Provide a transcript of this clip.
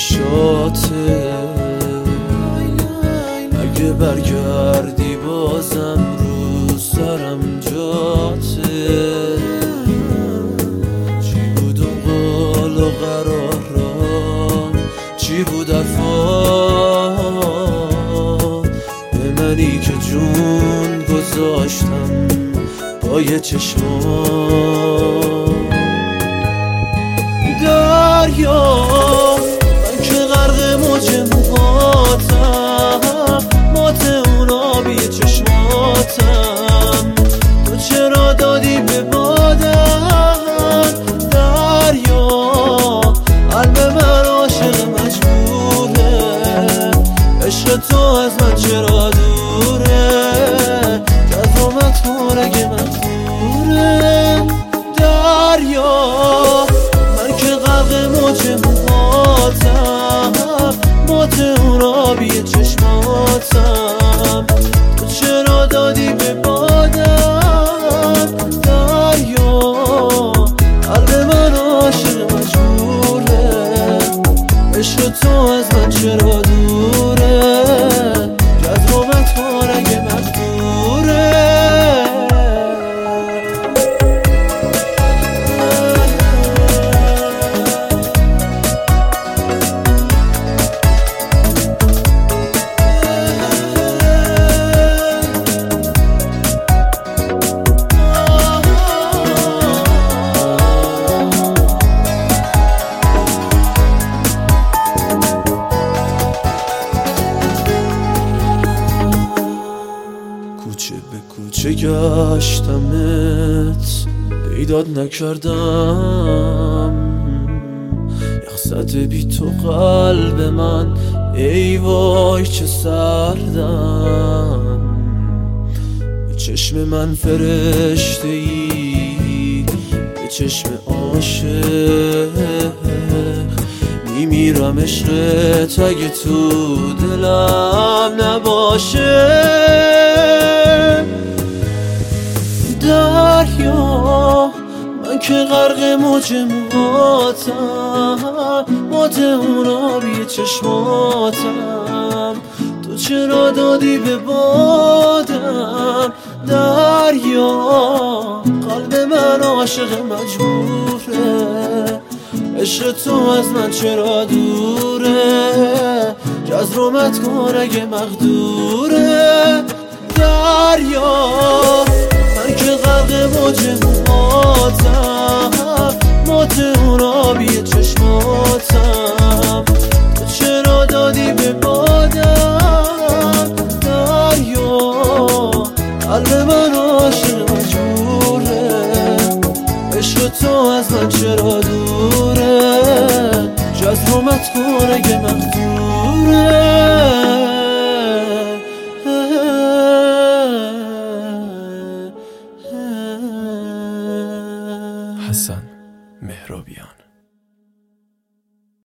چشاته، اگه برگردی بازم روز دارم جاته. چی بود اون قول و قرارم، چی بود حرفا به منی که جون گذاشتم پای چشمام. دریا من که غرق موج موهاتم، مات اون آبی چشماتم، تو چرا دادی به بادم؟ دریا قلب من عاشق مجبوره، عشق تو از من چرا دوره، جذبت رگ مخوره. دریا من که غرق موج موهاتم، مات اون آبی چشماتم، تو چرا دادی به بادم؟ دریا قلب من عاشق مجبوره، عشق تو از من چرا دوره، جذبت رگ مخوره. کوچه به کوچه گشتمت، پیدات نکردم، یخزد بی تو قلب من، ای وای چه سردم. به چشم من فرشته ای، به چشم عاشق میمیرم عشقت اگه تو دلم نباشه. دریا من که غرق موج موهاتم، مات اون آبی چشماتم، تو چرا دادی به بادم؟ دریا قلب من عاشق مجبوره، عشق تو از من چرا دوره، جذبت رگ مقدوره. دریا من که غرق موج موهاتم، مات اون آبی چشماتم، تو چرا دادی به بادم؟ دریا قلب من عاشق مجبوره، عشق تو از من چرا دوره، جذبت رگ مقدوره.